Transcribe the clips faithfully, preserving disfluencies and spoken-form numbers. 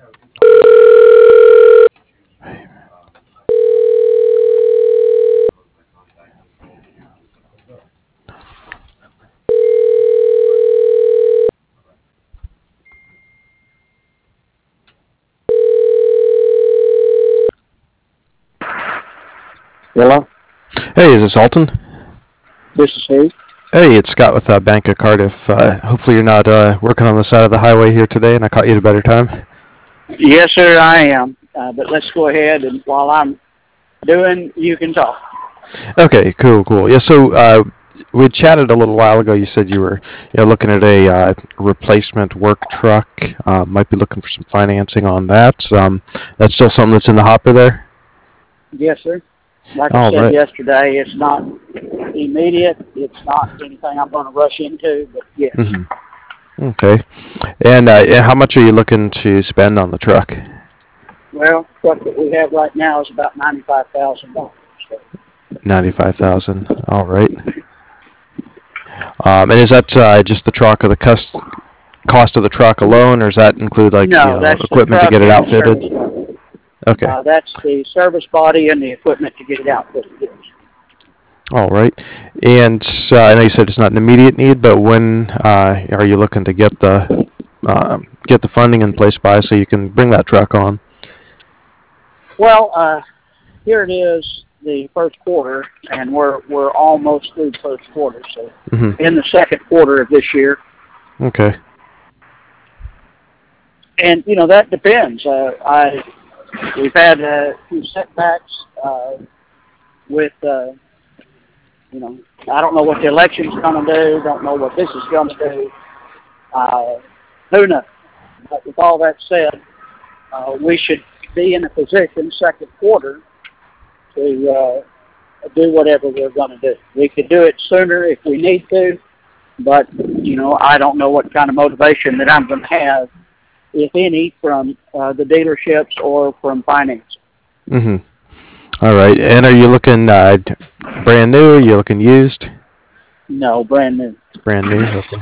Hello? Hey, is this Alton? This is he. Hey, it's Scott with uh, Bank of Cardiff. Uh, hopefully you're not uh, working on the side of the highway here today and I caught you at a better time. Yes, sir, I am. Uh, but let's go ahead, and while I'm doing, you can talk. Okay, cool, cool. Yeah, so uh, we chatted a little while ago. You said you were you know, looking at a uh, replacement work truck. Uh, might be looking for some financing on that. Um, that's still something that's in the hopper there? Yes, sir. Like I All said right. yesterday, it's not immediate. It's not anything I'm going to rush into, but yes. Mm-hmm. Okay. And uh, and how much are you looking to spend on the truck? Well, the truck that we have right now is about ninety-five thousand dollars. So. ninety-five thousand dollars. All right. Um, and is that uh, just the truck or the cost cost of the truck alone, or does that include like No, you know, that's equipment the to truck get it and the outfitted? service. Okay. Uh, that's the service body and the equipment to get it outfitted. Yes. All right. And uh, I know you said it's not an immediate need, but when uh, are you looking to get the uh, get the funding in place by so you can bring that truck on? Well, uh, here it is, the first quarter, and we're we're almost through the first quarter. So Mm-hmm. in the second quarter of this year. Okay. And you know that depends. Uh, I we've had a few setbacks uh, with uh, you know I don't know what the election's going to do. Don't know what this is going to do. Uh, who knows? But with all that said, uh, we should be in a position second quarter to uh, do whatever we're going to do. We could do it sooner if we need to, but you know I don't know what kind of motivation that I'm going to have, if any, from uh, the dealerships or from financing. Mm-hmm. All right. And are you looking uh, brand new? Are you looking used? No, brand new. Brand new. Okay.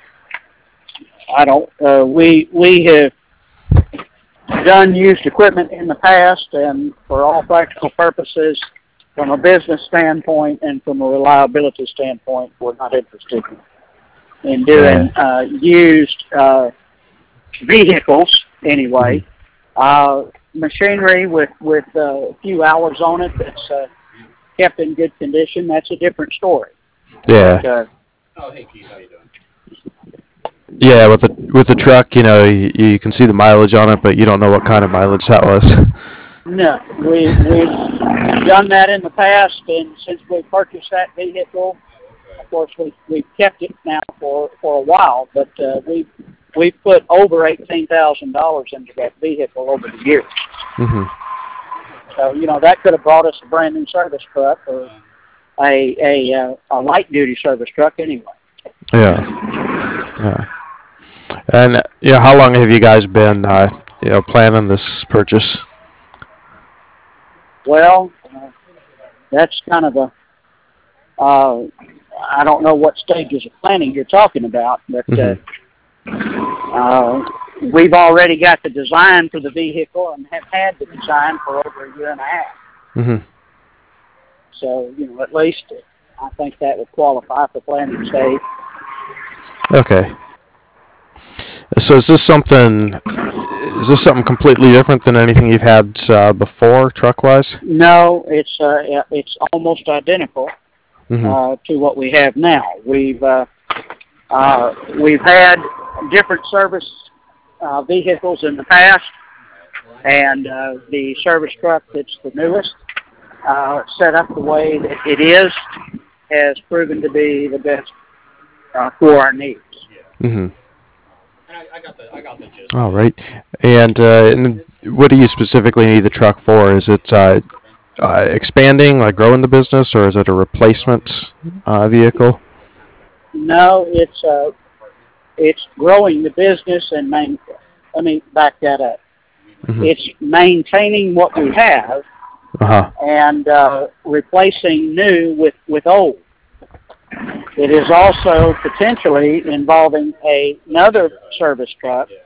I don't. Uh, we we have done used equipment in the past, and for all practical purposes, from a business standpoint and from a reliability standpoint, we're not interested in doing Yeah. uh, used uh, vehicles anyway. Mm-hmm. Uh, machinery with with uh, a few hours on it that's uh, kept in good condition, that's a different story. Yeah. But, uh, Oh, hey Keith, how you doing? Yeah, with the with the truck, you know, you, you can see the mileage on it, but you don't know what kind of mileage that was. no, we we've done that in the past, and since we purchased that vehicle, of course we we've kept it now for for a while. But uh, we we put over eighteen thousand dollars into that vehicle over the years. Mm-hmm. So you know that could have brought us a brand new service truck or a a uh, a light duty service truck anyway. Yeah. Yeah. And you know, how long have you guys been, uh, you know, planning this purchase? Well, uh, that's kind of a uh, I don't know what stages of planning you're talking about, but uh, Mm-hmm. uh, we've already got the design for the vehicle and have had the design for over a year and a half. Mm-hmm. So you know, at least I think that would qualify for planning stage. Okay. So is this something? Is this something completely different than anything you've had uh, before, truck-wise? No, it's uh, it's almost identical Mm-hmm. uh, to what we have now. We've uh, uh, we've had different service uh, vehicles in the past, and uh, the service truck that's the newest, uh, set up the way that it is, has proven to be the best uh, for our needs. Mm-hmm. And I, I got the I got the gist. All right. And, uh, and what do you specifically need the truck for? Is it uh, uh, expanding, like growing the business, or is it a replacement uh, vehicle? No, it's uh, it's growing the business and main. Let me back that up. Mm-hmm. It's maintaining what we have Uh-huh. and uh, replacing new with, with old. It is also potentially involving a, another service truck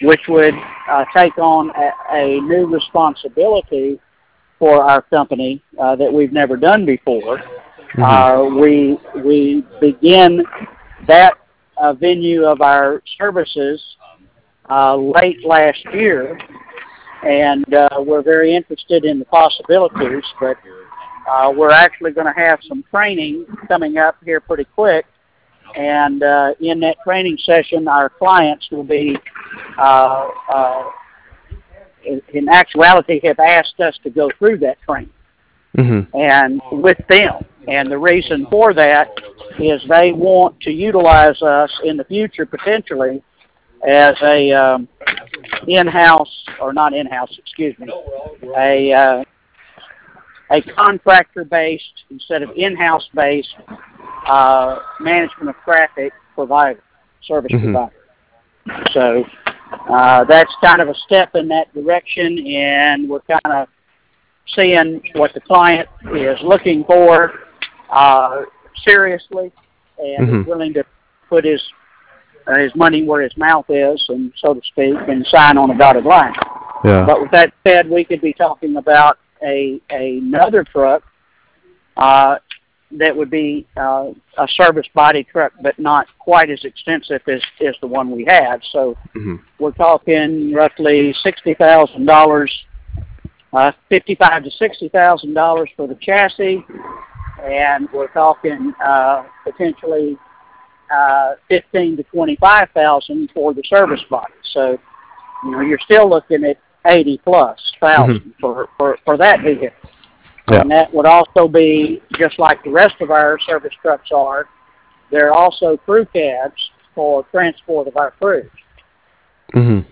which would uh, take on a, a new responsibility for our company uh, that we've never done before. Mm-hmm. Uh, we we begin that uh, venue of our services uh, late last year, and uh, we're very interested in the possibilities, but uh, we're actually going to have some training coming up here pretty quick, and uh, in that training session, our clients will be, uh, uh, in, in actuality, have asked us to go through that training, Mm-hmm. and with them. And the reason for that is they want to utilize us in the future potentially as a um, in-house, or not in-house, excuse me, a uh, a contractor-based instead of in-house based uh, management of traffic provider, service Mm-hmm. provider. So uh, that's kind of a step in that direction, and we're kind of seeing what the client is looking for uh, seriously, and Mm-hmm. is willing to put his uh, his money where his mouth is, and so to speak, and sign on a dotted line. Yeah. But with that said, we could be talking about a another truck uh, that would be uh, a service body truck, but not quite as extensive as, as the one we had. So Mm-hmm. we're talking roughly sixty thousand dollars, uh, fifty-five to sixty thousand dollars for the chassis, and we're talking uh, potentially uh, fifteen to twenty-five thousand for the service body. So, you know, you're still looking at eighty plus thousand Mm-hmm. for, for, for that vehicle. Yeah. And that would also be, just like the rest of our service trucks are, they're also crew cabs for transport of our crews. Mm-hmm.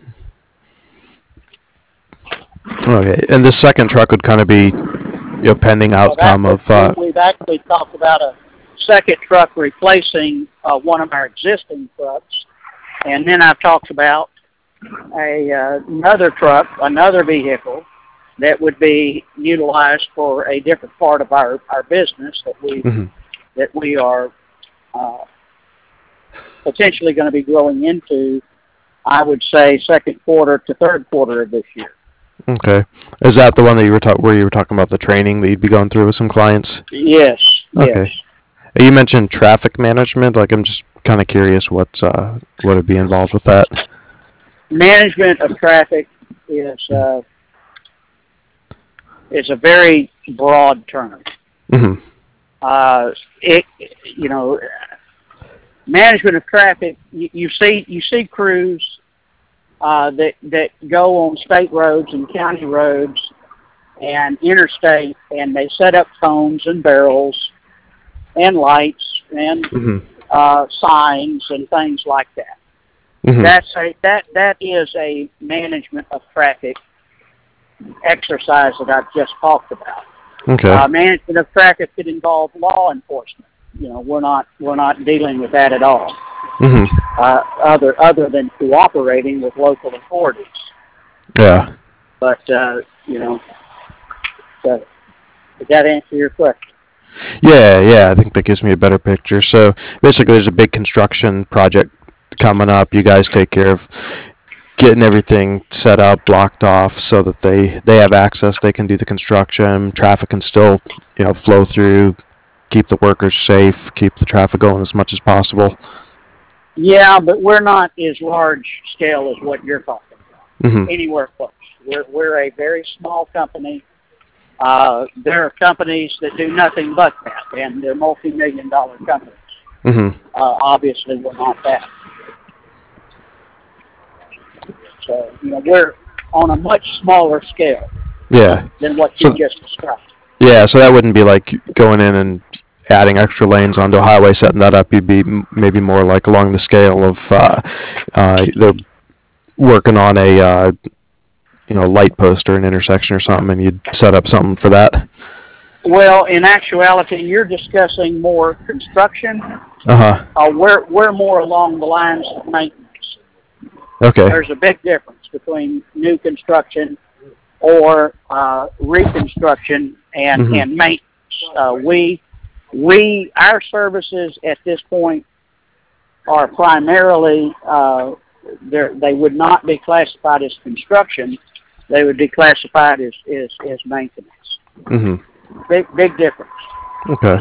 Okay, and this second truck would kind of be, you know, pending So outcome that's of. Uh, what we've actually talked about a second truck replacing uh, one of our existing trucks. And then I've talked about a uh, another truck, another vehicle that would be utilized for a different part of our, our business that we mm-hmm. that we are uh, potentially going to be growing into, I would say, second quarter to third quarter of this year. Okay, is that the one that you were talking where you were talking about the training that you'd be going through with some clients? Yes. Okay. Yes. You mentioned traffic management. Like, I'm just kind of curious what uh, what would be involved with that. Management of traffic is uh, is a very broad term. Mm-hmm. Uh, it, you know, management of traffic. You, you see, you see crews uh, that that go on state roads and county roads and interstate, and they set up cones and barrels and lights and Mm-hmm. uh, signs and things like that. Mm-hmm. That's a that that is a management of traffic exercise that I've just talked about. Okay. Uh, management of traffic could involve law enforcement. You know, we're not we're not dealing with that at all. Mm-hmm. Uh, other other than cooperating with local authorities. Yeah. But uh, you know, so, did that answer your question? Yeah, yeah. I think that gives me a better picture. So basically, there's a big construction project coming up. You guys take care of getting everything set up, blocked off, so that they they have access. They can do the construction. Traffic can still, you know, flow through. Keep the workers safe. Keep the traffic going as much as possible. Yeah, but we're not as large scale as what you're talking about. Mm-hmm. Anywhere close. We're we're a very small company. Uh, there are companies that do nothing but that, and they're multi-million dollar companies. Mm-hmm. Uh, obviously, we're not that. So, you know, we're on a much smaller scale Yeah. than what So- you just described. Yeah, so that wouldn't be like going in and adding extra lanes onto a highway, setting that up. You'd be m- maybe more like along the scale of uh, uh, they're working on a uh, you know light post or an intersection or something, and you'd set up something for that. Well, in actuality, you're discussing more construction. Uh huh. Uh, we're we're more along the lines of maintenance. Okay. There's a big difference between new construction or uh, reconstruction and Mhm. and maintenance. Uh, we we our services at this point are primarily uh, they're, they would not be classified as construction. They would be classified as, as, as maintenance. Mm-hmm. Big, big difference. Okay.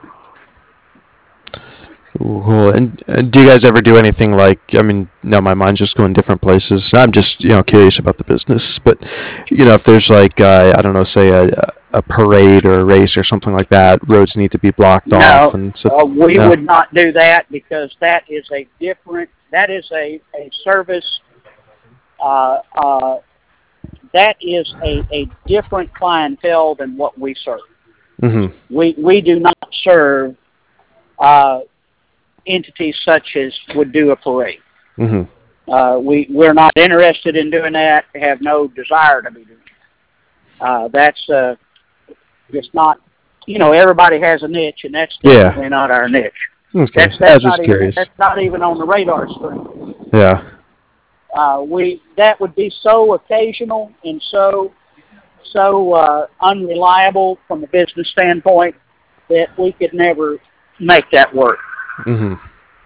Cool. And, and do you guys ever do anything like, I mean, now my mind's just going different places. I'm just, you know, curious about the business. But, you know, if there's like, uh, I don't know, say a, a parade or a race or something like that, roads need to be blocked no, off. And so, uh, we no. would not do that because that is a different, that is a, a service, uh, uh, that is a, a different clientele than what we serve. Mm-hmm. We, we do not serve uh, entities such as would do a parade. Mm-hmm. Uh, we, we're not interested in doing that, have no desire to be doing that. Uh, that's uh, just not, you know, everybody has a niche, and that's definitely Yeah. not our niche. Okay. That's, I that's, was just not curious. even, that's not even on the radar screen. Yeah. Uh, we that would be so occasional and so so uh, unreliable from a business standpoint that we could never make that work. Mm-hmm.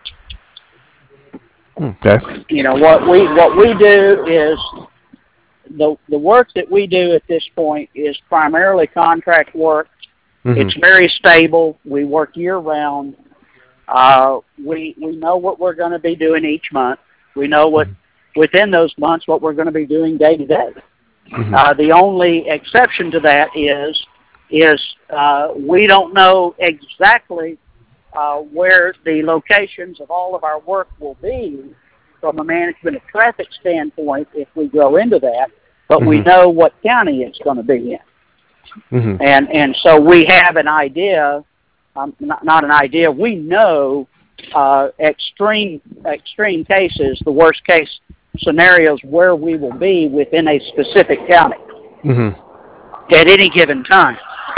Okay. You know what we what we do is the the work that we do at this point is primarily contract work. Mm-hmm. It's very stable. We work year round. Uh, we we know what we're going to be doing each month. We know what within those months what we're going to be doing day to day. Mm-hmm. Uh, the only exception to that is is uh, we don't know exactly uh, where the locations of all of our work will be from a management of traffic standpoint if we go into that, but Mm-hmm. we know what county it's going to be in. Mm-hmm. And and so we have an idea, um, not, not an idea, we know uh, extreme extreme cases, the worst case scenarios where we will be within a specific county Mm-hmm. at any given time.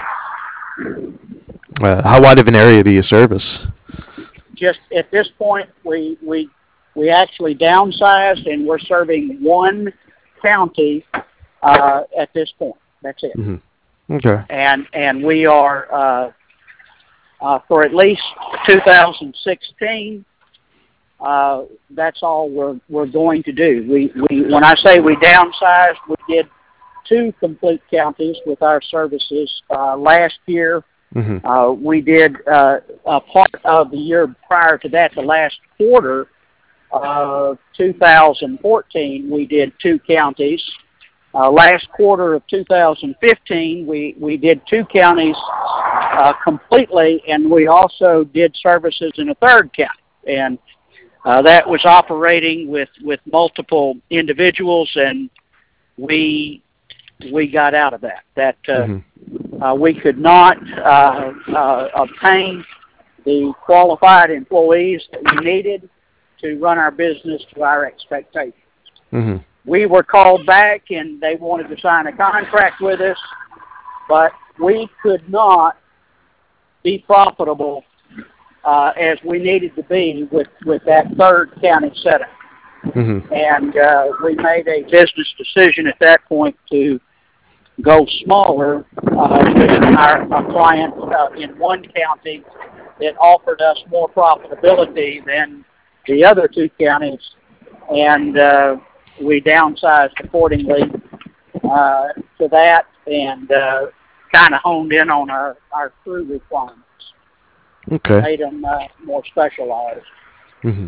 Uh, how wide of an area do you service? Just at this point, we we we actually downsized and we're serving one county uh, at this point. That's it. Mm-hmm. Okay. And and we are uh, uh, for at least two thousand sixteen. Uh, that's all we're we're going to do. We we when I say we downsized, we did two complete counties with our services uh, last year. Mm-hmm. Uh, we did uh, a part of the year prior to that, the last quarter of two thousand fourteen, we did two counties. Uh, last quarter of two thousand fifteen, we, we did two counties uh, completely, and we also did services in a third county. And uh, that was operating with, with multiple individuals, and we we got out of that. That uh, Mm-hmm. uh, we could not uh, uh, obtain the qualified employees that we needed to run our business to our expectations. Mm-hmm. We were called back and they wanted to sign a contract with us, but we could not be profitable uh, as we needed to be with, with that third county setup. Mm-hmm. And uh, we made a business decision at that point to go smaller uh, with our, our client uh, in one county that offered us more profitability than the other two counties, and uh, we downsized accordingly uh, to that and uh, kind of honed in on our, our crew requirements. Okay. Made them uh, more specialized. Mm-hmm.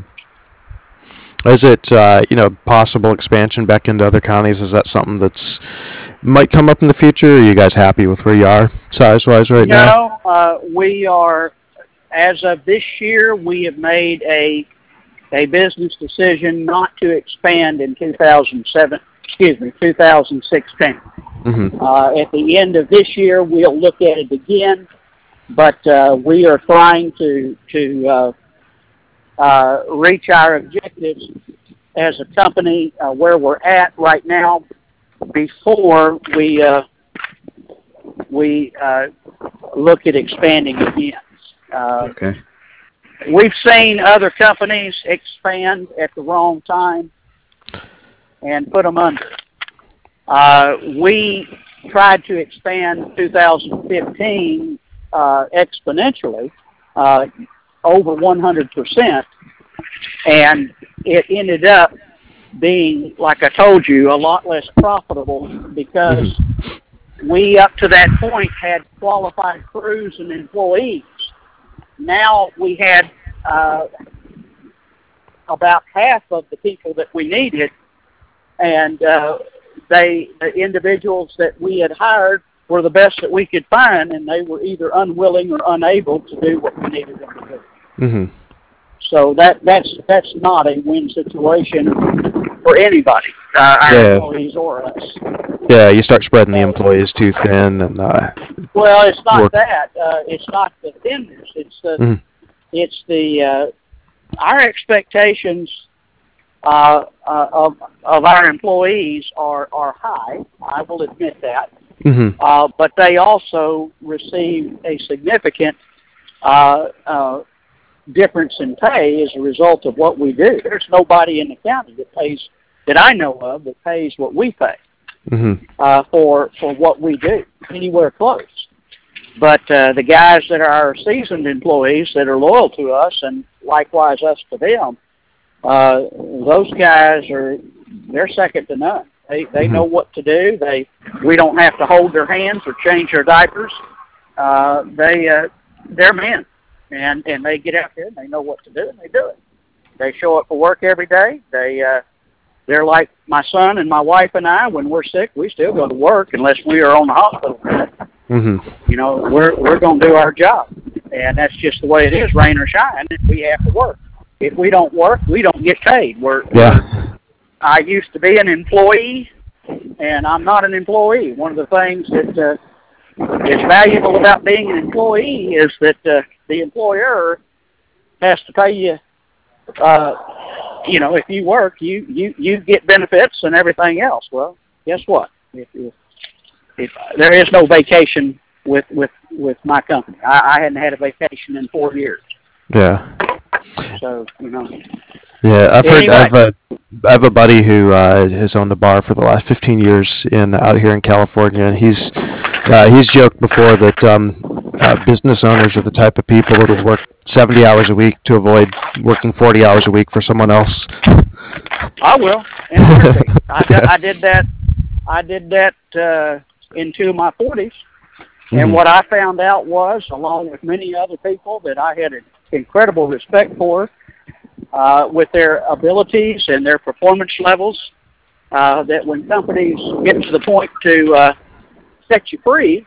Is it, uh, you know, possible expansion back into other counties? Is that something that's might come up in the future? Or are you guys happy with where you are size-wise right no, now? No, uh, we are, as of this year, we have made a a business decision not to expand in two thousand seven, excuse me, two thousand sixteen. Mm-hmm. Uh, at the end of this year, we'll look at it again, but uh, we are trying to to uh, uh, reach our objectives as a company uh, where we're at right now before we uh, we uh, look at expanding again. Uh, Okay. We've seen other companies expand at the wrong time and put them under. Uh, we tried to expand two thousand fifteen uh, exponentially, uh, over one hundred percent, and it ended up being, like I told you, a lot less profitable because mm-hmm. we, up to that point, had qualified crews and employees. Now we had uh, about half of the people that we needed, and uh, they, the individuals that we had hired were the best that we could find, and they were either unwilling or unable to do what we needed them to do. Mm-hmm. So that that's that's not a win situation for anybody, uh, our yeah. employees or us. Yeah, you start spreading the employees too thin, and uh, well, it's not work. that. Uh, it's not the thinness. It's the mm-hmm. it's the uh, our expectations uh, uh, of of our employees are are high. I will admit that. Mm-hmm. Uh, but they also receive a significant uh, uh, difference in pay as a result of what we do. There's nobody in the county that pays, that I know of, that pays what we pay mm-hmm. uh, for for what we do, anywhere close. But uh, the guys that are our seasoned employees that are loyal to us, and likewise us to them, uh, those guys are, they're second to none. They they mm-hmm. know what to do. They we don't have to hold their hands or change their diapers. Uh, they uh, they're men. And and they get out there and they know what to do and they do it. They show up for work every day. They uh, they're like my son and my wife and I. When we're sick, we still go to work unless we are on the hospital bed. Mm-hmm. You know, we're we're going to do our job, and that's just the way it is, rain or shine. We have to work. If we don't work, we don't get paid. We're yeah. I used to be an employee, and I'm not an employee. One of the things that uh, is valuable about being an employee is that uh, the employer has to pay you. Uh, you know, if you work, you, you, you get benefits and everything else. Well, guess what? If, if, if there is no vacation with with, with my company, I, I hadn't had a vacation in four years. Yeah. So you know. Yeah, I've anyway. heard. I've a, I have a buddy who uh, has owned a bar for the last fifteen years in out here in California, and he's uh, he's joked before that um, uh, business owners are the type of people that will work seventy hours a week to avoid working forty hours a week for someone else. I will. I, did, I did that. I did that uh, into my forties, and mm-hmm. what I found out was, along with many other people that I had an incredible respect for, uh, with their abilities and their performance levels, uh, that when companies get to the point to uh, set you free,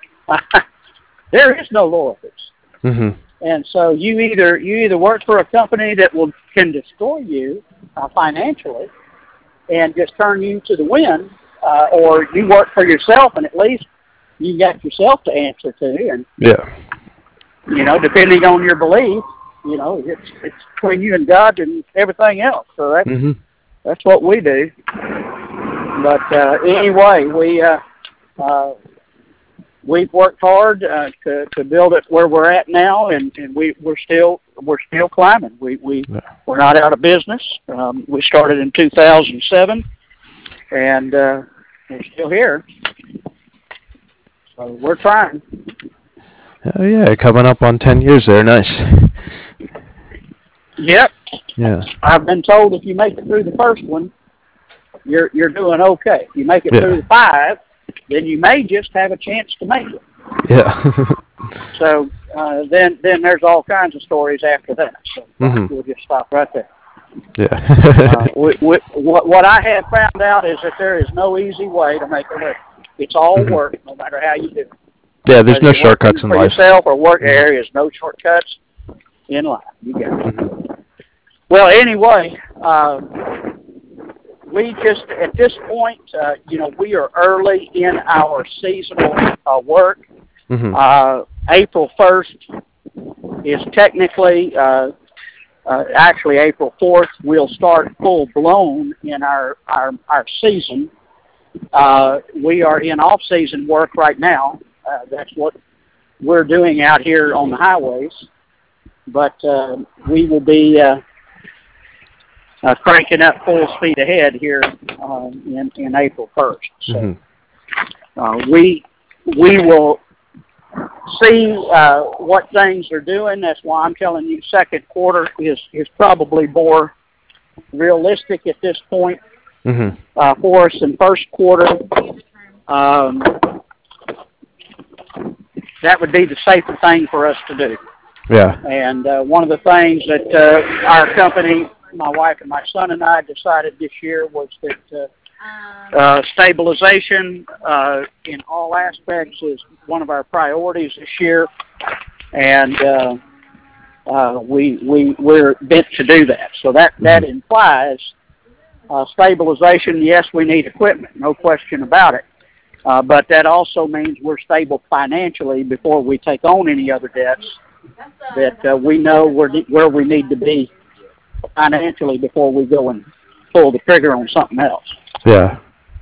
there is no loyalties. Mm-hmm. And so you either you either work for a company that will can destroy you uh, financially and just turn you to the wind, uh, or you work for yourself and at least you got yourself to answer to. And yeah, you know, depending on your belief, you know, it's it's between you and God and everything else. So that's mm-hmm. that's what we do. But uh, anyway, we. Uh, uh, We've worked hard uh, to to build it where we're at now, and, and we we're still we're still climbing. We we yeah. we're not out of business. Um, we started in two thousand seven, and uh, we're still here. So we're trying. Oh yeah, coming up on ten years there. Nice. Yep. Yeah. I've been told if you make it through the first one, you're you're doing okay. If you make it yeah. through the five, then you may just have a chance to make it. Yeah. so uh, then then there's all kinds of stories after that. So mm-hmm. we'll just stop right there. Yeah. uh, we, we, what, what I have found out is that there is no easy way to make a living. It's all mm-hmm. work, no matter how you do it. Yeah, there's Whether no shortcuts in for life. For yourself or work, there is no shortcuts in life. You got it. Mm-hmm. Well, anyway, uh, we just, at this point, uh, you know, we are early in our seasonal uh, work. Mm-hmm. Uh, April first is technically, uh, uh, actually April fourth, we'll start full-blown in our, our, our season. Uh, we are in off-season work right now. Uh, that's what we're doing out here on the highways. But uh, we will be... Uh, Uh, cranking up full speed ahead here um, in, in April first. So mm-hmm. uh, we we will see uh, what things are doing. That's why I'm telling you second quarter is, is probably more realistic at this point. Mm-hmm. uh, for us in first quarter. Um, that would be the safer thing for us to do. Yeah. And uh, one of the things that uh, our company, my wife and my son and I decided this year was that uh, uh, stabilization uh, in all aspects is one of our priorities this year. And uh, uh, we, we, we're bent to do that. So that, that implies uh, stabilization. Yes, we need equipment, no question about it. Uh, but that also means we're stable financially before we take on any other debts, that uh, we know where, where we need to be financially before we go and pull the trigger on something else. Yeah.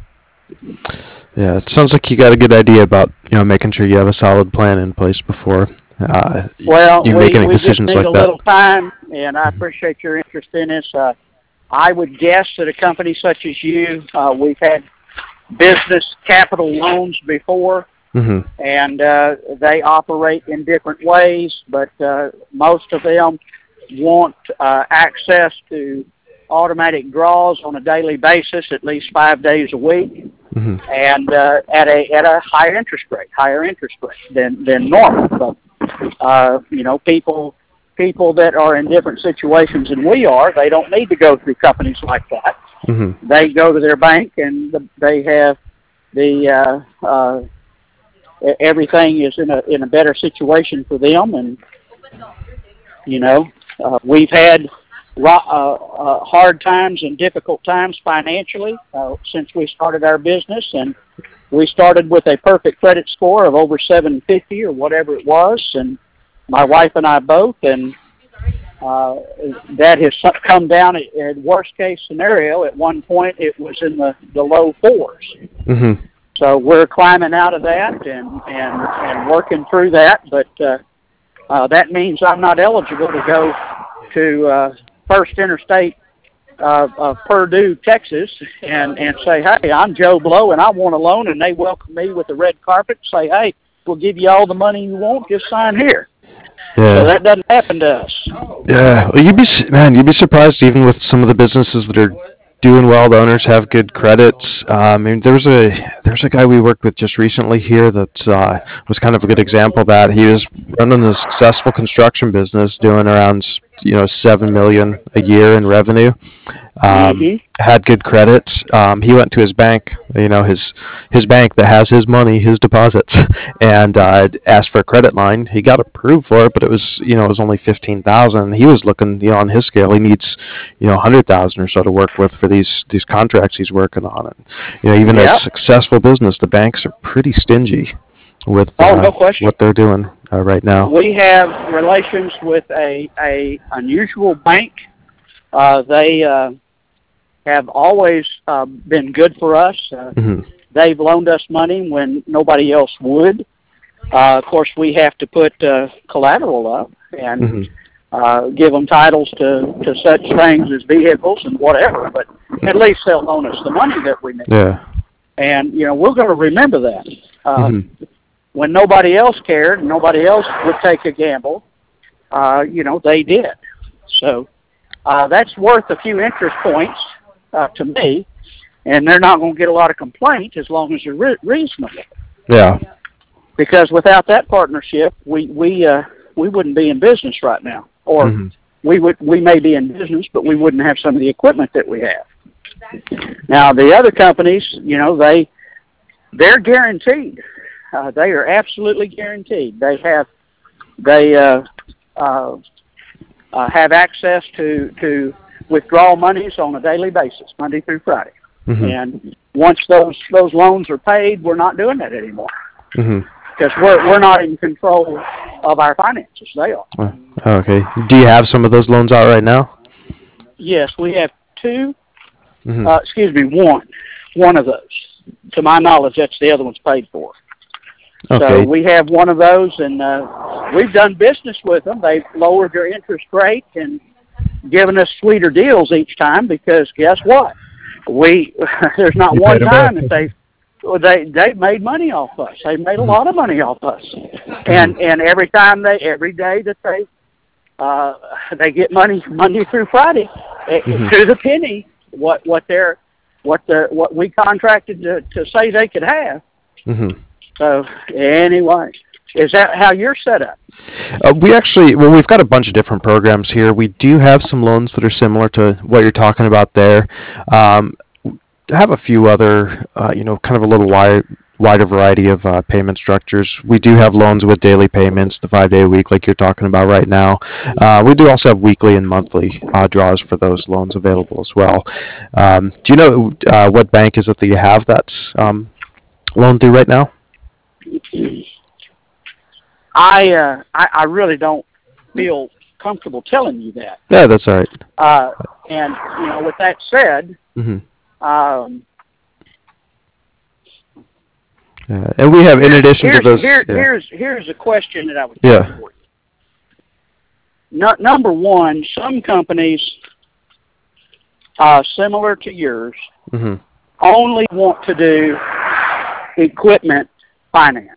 Yeah, it sounds like you got a good idea about, you know, making sure you have a solid plan in place before uh, well, you we, make any we decisions just need like a that. little time, and I appreciate your interest in this. Uh, I would guess that a company such as you, uh, we've had business capital loans before, Mm-hmm. and uh, they operate in different ways, but uh, most of them want uh, access to automatic draws on a daily basis, at least five days a week, Mm-hmm. and uh, at a at a higher interest rate, higher interest rate than than normal. But uh, you know, people people that are in different situations than we are, they don't need to go through companies like that. Mm-hmm. They go to their bank and the, they have the uh, uh, everything is in a in a better situation for them. And you know, uh, we've had uh, uh, hard times and difficult times financially uh, since we started our business, and we started with a perfect credit score of over seven fifty or whatever it was, and my wife and I both, and uh, that has come down at, at worst case scenario. At one point, it was in the, the low fours. Mm-hmm. So we're climbing out of that and, and, and working through that, but uh, uh, that means I'm not eligible to go to uh, First Interstate uh, of Purdue, Texas, and, and say, hey, I'm Joe Blow, and I want a loan, and they welcome me with a red carpet and say, hey, we'll give you all the money you want, just sign here. Yeah. So that doesn't happen to us. Yeah. Well, you'd be su- man, you'd be surprised even with some of the businesses that are doing well. The owners have good credits. Uh, I mean, there's a there's a guy we worked with just recently here that uh, was kind of a good example of that. He was running a successful construction business, doing around you know seven million a year in revenue. Um, Mm-hmm. Had good credits. Um, he went to his bank, you know, his his bank that has his money, his deposits, and uh, asked for a credit line. He got approved for it, but it was, you know, it was only fifteen thousand. He was looking, you know, on his scale, he needs, you know, a hundred thousand or so to work with for these these contracts he's working on. And you know, even Yep. a successful business, the banks are pretty stingy with Oh, uh, no question. what they're doing uh, right now. We have relations with a a unusual bank. Uh, they uh, have always uh, been good for us. Uh, Mm-hmm. they've loaned us money when nobody else would. Uh, of course, we have to put uh, collateral up and Mm-hmm. uh, give them titles to, to such things as vehicles and whatever, but at least they'll loan us the money that we need. Yeah. And, you know, we're going to remember that. Uh, Mm-hmm. When nobody else cared and nobody else would take a gamble, uh, you know, they did. So uh, that's worth a few interest points uh, to me, and they're not going to get a lot of complaints as long as they're re- reasonable. Yeah. Because without that partnership, we we uh, we wouldn't be in business right now, or Mm-hmm. we would we may be in business, but we wouldn't have some of the equipment that we have. Now the other companies, you know, they they're guaranteed. Uh, they are absolutely guaranteed. They have they uh, uh, uh, have access to to withdraw monies on a daily basis, Monday through Friday. Mm-hmm. And once those those loans are paid, we're not doing that anymore. Mm-hmm. Because we're we're not in control of our finances. They are. Oh, okay. Do you have some of those loans out right now? Yes, we have two. Mm-hmm. Uh, excuse me, one. One of those. To my knowledge, that's the other one's paid for. Okay. So we have one of those, and uh, we've done business with them. They've lowered their interest rate and given us sweeter deals each time. Because guess what? We there's not You one paid 'em time back. that they Well, they they made money off us. They made a lot of money off us, and and every time they every day that they uh they get money Monday through Friday, Mm-hmm. to the penny what what their what the what we contracted to, to say they could have. Mm-hmm. So anyway, is that how you're set up? Uh, we actually, well, we've got a bunch of different programs here. We do have some loans that are similar to what you're talking about there. Um, have a few other, uh, you know, kind of a little wide, wider variety of uh, payment structures. We do have loans with daily payments, the five day a week, like you're talking about right now. Uh, we do also have weekly and monthly uh, draws for those loans available as well. Um, do you know uh, what bank is it that you have that um, loan through right now? I, uh, I I really don't feel comfortable telling you that. Yeah, that's all right. Uh, and you know, with that said, Mm-hmm. um, Yeah, and we have, in addition here's, to those, here, yeah. here's here's a question that I would Yeah. have for you. No, number one, some companies, uh, similar to yours, Mm-hmm. only want to do equipment finance,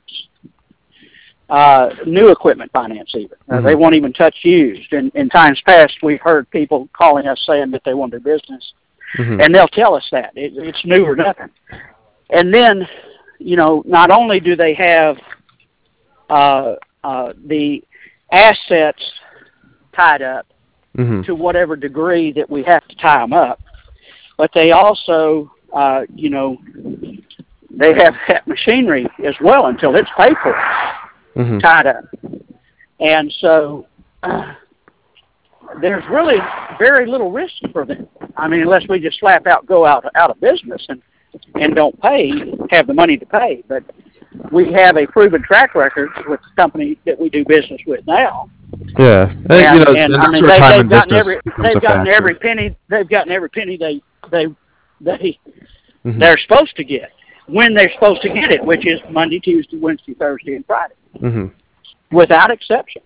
uh, new equipment finance even. Uh, Mm-hmm. They won't even touch used. And in times past, we've heard people calling us saying that they want to do business, Mm-hmm. and they'll tell us that. It, it's new or nothing. And then, you know, not only do they have uh, uh, the assets tied up Mm-hmm. to whatever degree that we have to tie them up, but they also, uh, you know, they have that machinery as well until it's paid for, Mm-hmm. tied up. And so uh, there's really very little risk for them. I mean, unless we just slap out, go out out of business and, and don't pay, have the money to pay. But we have a proven track record with the company that we do business with now. Yeah, and, And, you know, and and I that's mean, where they, time they've and gotten business every becomes they've a gotten factor. every penny they've gotten every penny they they they Mm-hmm. they're supposed to get when they're supposed to get it, which is Monday, Tuesday, Wednesday, Thursday, and Friday, Mm-hmm. without exception.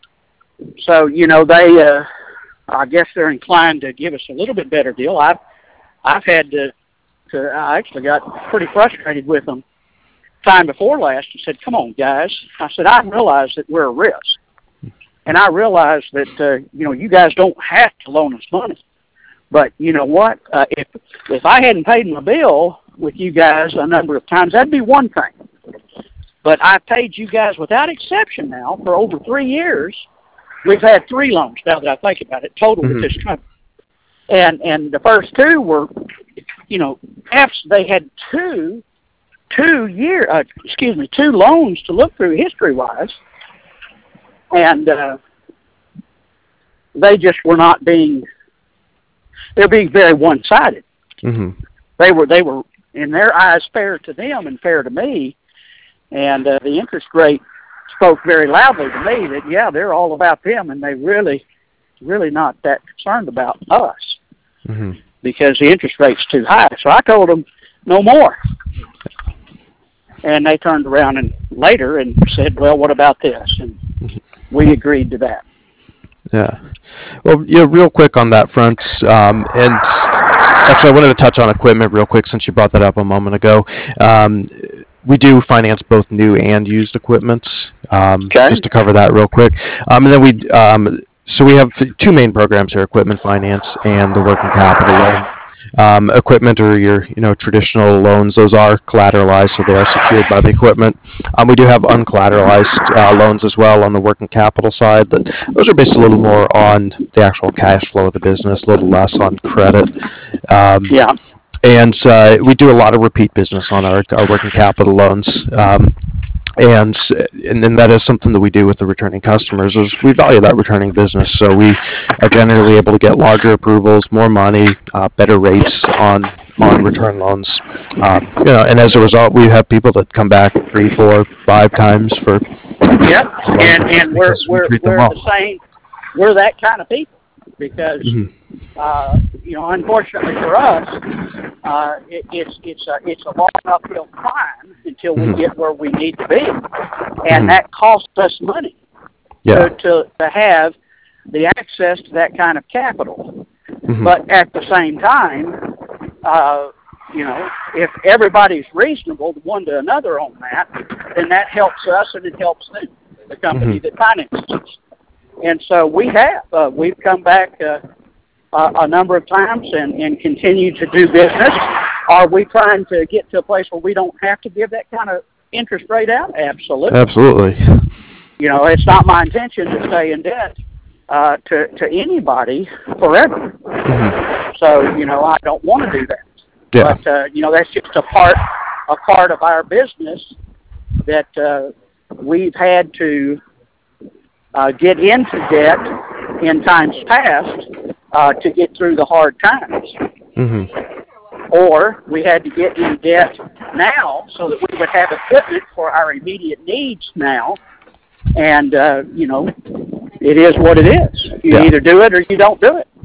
So you know they, uh, I guess they're inclined to give us a little bit better deal. I've I've had to, to I actually got pretty frustrated with them time before last and said, "Come on, guys," I said, "I realize that we're a risk, and I realize that uh, you know you guys don't have to loan us money, but you know what? Uh, if if I hadn't paid my bill with you guys a number of times, that'd be one thing. But I've paid you guys without exception now for over three years. We've had three loans now that I think about it total Mm-hmm. with this company, and and the first two were, you know, after they had two." Two year, uh, excuse me, two loans to look through history-wise, and uh, they just were not being. They're being very one-sided. Mm-hmm. They were, they were in their eyes fair to them and fair to me, and uh, the interest rate spoke very loudly to me that yeah, they're all about them, and they really, really not that concerned about us Mm-hmm. because the interest rate's too high. So I told them no more. And they turned around and later and said, well, what about this? And we agreed to that. Yeah. Well, yeah, real quick on that front, um, and actually I wanted to touch on equipment real quick since you brought that up a moment ago. Um, we do finance both new and used equipment, um, Okay. just to cover that real quick. Um, and then we, um, so we have two main programs here, equipment finance and the working capital loan. Um, equipment or your, you know, traditional loans, those are collateralized, so they are secured by the equipment. Um, we do have uncollateralized uh, loans as well on the working capital side. That those are based a little more on the actual cash flow of the business, a little less on credit. Um, Yeah. And uh, we do a lot of repeat business on our, our working capital loans. Um, and and then that is something that we do with the returning customers is we value that returning business, so we are generally able to get larger approvals, more money, uh, better rates on on return loans. Um, you know, and as a result, we have people that come back three, four, five times for. Yep. And and we're because we we're treat them we're well. the same. We're that kind of people because Mhm. uh, you know, unfortunately for us, uh, it, it's it's a it's a long uphill climb until we Mhm. get where we need to be, and Mhm. that costs us money Yeah. to, to to have the access to that kind of capital. Mhm. But at the same time, uh, you know, if everybody's reasonable one to another on that, then that helps us and it helps them, the company Mhm. that finances us. And so we have. Uh, we've come back uh, a, a number of times and, and continue to do business. are we trying to get to a place where we don't have to give that kind of interest rate out? Absolutely. Absolutely. You know, it's not my intention to stay in debt uh, to to anybody forever. Mm-hmm. So, you know, I don't want to do that. Yeah. But uh, you know, that's just a part a part of our business that uh, we've had to uh, get into debt in times past uh, to get through the hard times. Mm-hmm. Or we had to get in debt now so that we would have equipment for our immediate needs now. And, uh, you know, it is what it is. You Yeah. either do it or you don't do it.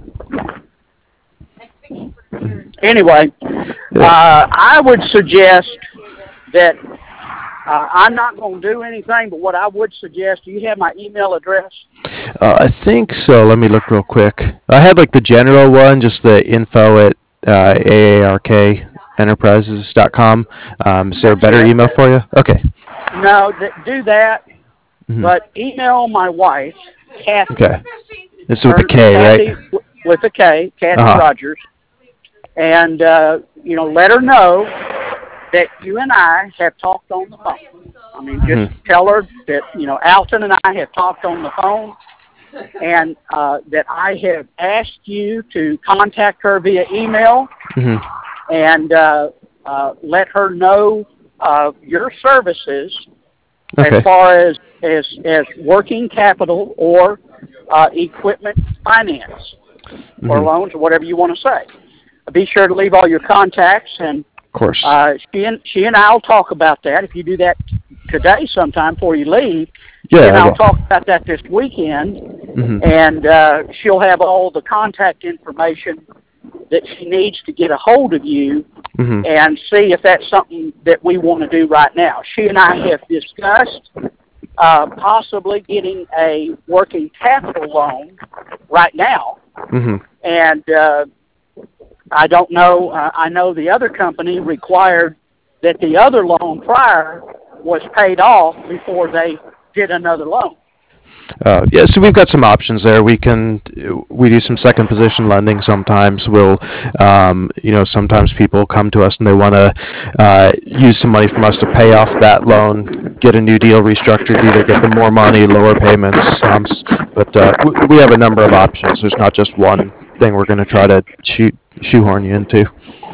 Anyway, uh, I would suggest that uh, I'm not going to do anything, but what I would suggest, do you have my email address? Uh, I think so. Let me look real quick. I had like the general one, just the info at uh, A A R K enterprises dot com. Um, is there a better email for you? Okay. No, th- do that, Mm-hmm. but email my wife, Kathy. Okay. It's with a Her- K, Kathy, right? w- With a K, Kathy Uh-huh. Rogers. And, uh, you know, let her know that you and I have talked on the phone. I mean, just Mhm. tell her that, you know, Alton and I have talked on the phone, and uh, that I have asked you to contact her via email Mm-hmm. and uh, uh, let her know uh, your services Okay. as far as, as, as working capital or uh, equipment finance or Mhm. loans or whatever you want to say. Be sure to leave all your contacts, and Of course. uh, she and she and I will talk about that. If you do that today sometime before you leave, Yeah, she and I I'll will. talk about that this weekend, Mhm. and uh, she'll have all the contact information that she needs to get a hold of you Mhm. and see if that's something that we want to do right now. She and I have discussed uh, possibly getting a working capital loan right now, Mhm. and uh, I don't know. Uh, I know the other company required that the other loan prior was paid off before they did another loan. Uh, yeah, so we've got some options there. We can we do some second position lending sometimes. We'll um, you know sometimes people come to us and they want to uh, use some money from us to pay off that loan, get a new deal restructured, either get them more money, lower payments. Um, s- but uh, we, we have a number of options. There's not just one thing we're going to try to shoot shoehorn you into.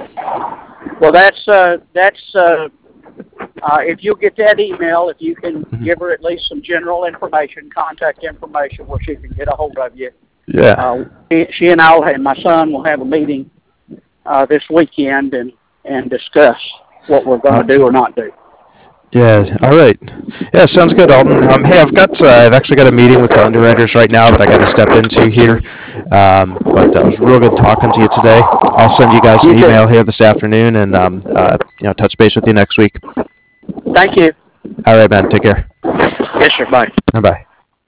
Well, that's uh, that's uh, uh, if you'll get that email, if you can Mhm. give her at least some general information, contact information, where she can get a hold of you. Yeah. Uh, she, she and I will, and my son will have a meeting uh, this weekend and and discuss what we're going to do or not do. Yeah. All right. Yeah, sounds good, Alton. Um, hey, I've got uh, I've actually got a meeting with the underwriters right now that I got to step into here. Um, but uh, it was real good talking to you today. I'll send you guys an You too. email here this afternoon, and um, uh, you know, touch base with you next week. Thank you. All right, man. Take care. Yes, sir. Bye. Bye.